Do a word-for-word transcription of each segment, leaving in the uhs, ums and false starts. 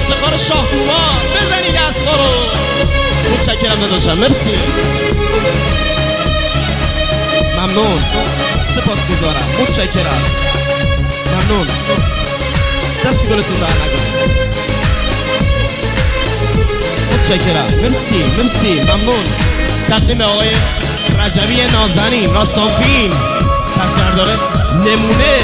افتخار شاه تومان بزنید دستا رو. متشکرم داداشم، مرسی، ممنون، سپاسگزارم، متشکرم، ممنون، دستی گلتون در نکنه، متشکرم، مرسی مرسی، ممنون. تقدیم آقای رجبی نازنین راستانفیلم سردار نمونه.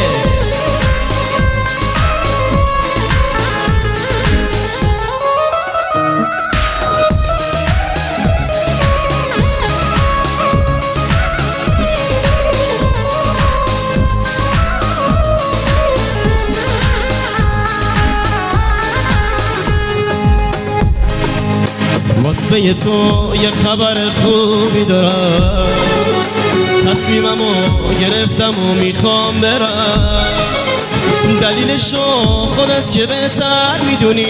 واسه تو یه خبر خوبی دارم، تصمیممو گرفتم و میخوام برم. دلیلشو خودت که بهتر میدونی،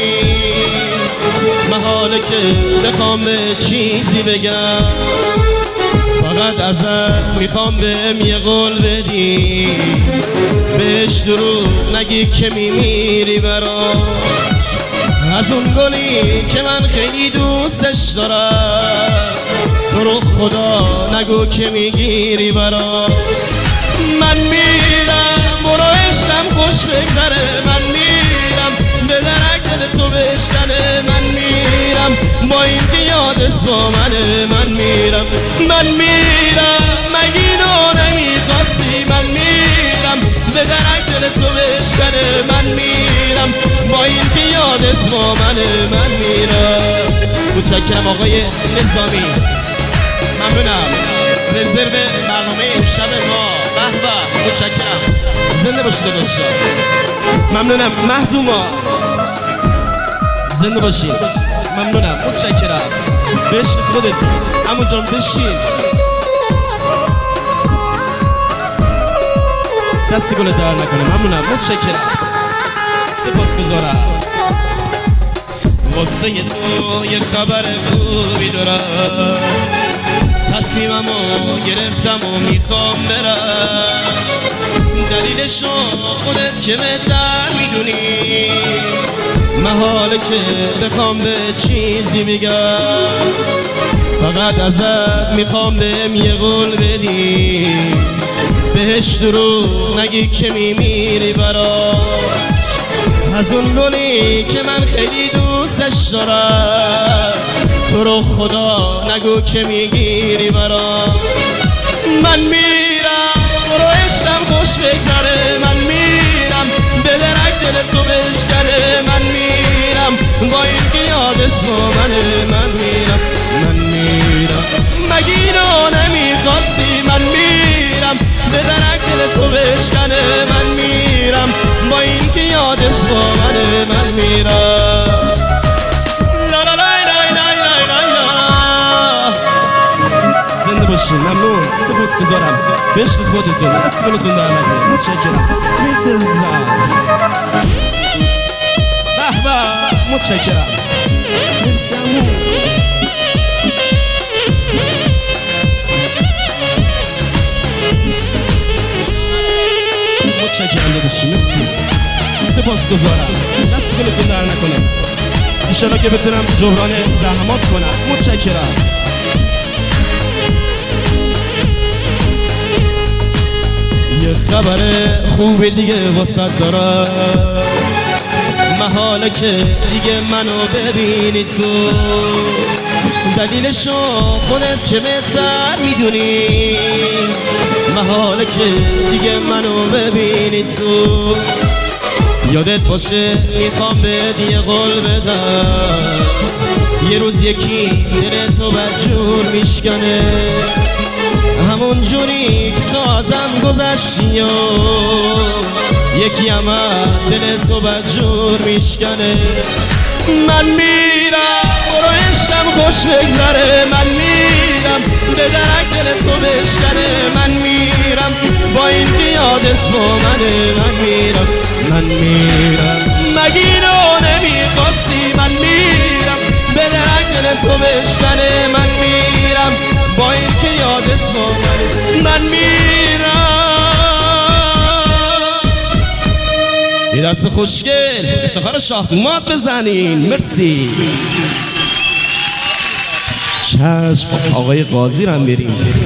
محاله که بخوام به چیزی بگم. فقط ازت میخوام بهم یه قول بدی، بهش دروغ نگی که میمیری برام. از اون گلی که من خیلی دوستش دارم، تو رو خدا نگو که میگیری برام. من میرم برو عشقم خوش بگذره، من میرم به درک دل تو بشکنه. من میرم با این که یادت با منه. من میرم من میرم مگینو نمیخواستی. من میرم به درک دل تو بشکنه. من میرم با این که یادت با منه. من میرم. متشکرم آقای نظامی، ممنونم. رزرو برنامه امشب ما، به به، متشکرم، زنده باشید داداشا، ممنونم. مهدوما زنده باشید، ممنونم، متشکرم. به عشق خودتون عمو جان بشین، دستی گل در نکنه، ممنونم، متشکرم، سپاسگزارم. واسه تو یه خبر خوبی دارم، تصمیممو گرفتم و میخوام برم. دلیلشو خودت که بهتر میدونی، محاله که بخوام به چیزی بگم. فقط ازت میخوام بهم یه قول بدی، بهش دروغ نگی که میمیری برام. از اون گلی که من خیلی دوستش دارم، تو رو خدا نگو که میگیری برام. من میرم برو عشقم خوش بگذره. من میرم به درک دل تو بشکنه. من میرم با این که یادت با منه. من میرم من میرم مگینو نمیخواستی. من میرم به درک دل تو بشکنه. من میرم با این که یادت با منه. من میرم. زنده باشین، ممنون، سپاسگزارم. به عشق خودتون، دست گلتون در نکنه، متشکرم، مرسی عزیزم، به به، متشکرم، مرسی عمو. متشکرم داداشی، مرسی، سپاسگزارم. دست گلتون در نکنه، انشالله که بتونم جبران زحمات کنم. متشکرم. یه خبر خوب دیگه واسط دارم، محاله که دیگه منو ببینی تو. دلیلشو خودت که بهتر میدونی، محاله که دیگه منو ببینی تو. یادت باشه میخوام بهت یه قول بدم، یه روز یکی دل تو بدجور میشکنه. همون جوری که تو ازم گذشتی و یکی هم دل تو بدجور میشکنه. من میرم برو عشقم خوش بگذره. من میرم به درک دل تو بشکنه. من میرم با این که یادت با منه. من میرم من میرم مگینو نمیخواستی. من میرم به درک دل تو بشکنه. من میرم با این که یادت با منه. من میرم. یه دست خوشگل افتخار شاه تو مات بزنین. مرسی. چشم آقای قاضی رو هم بریم.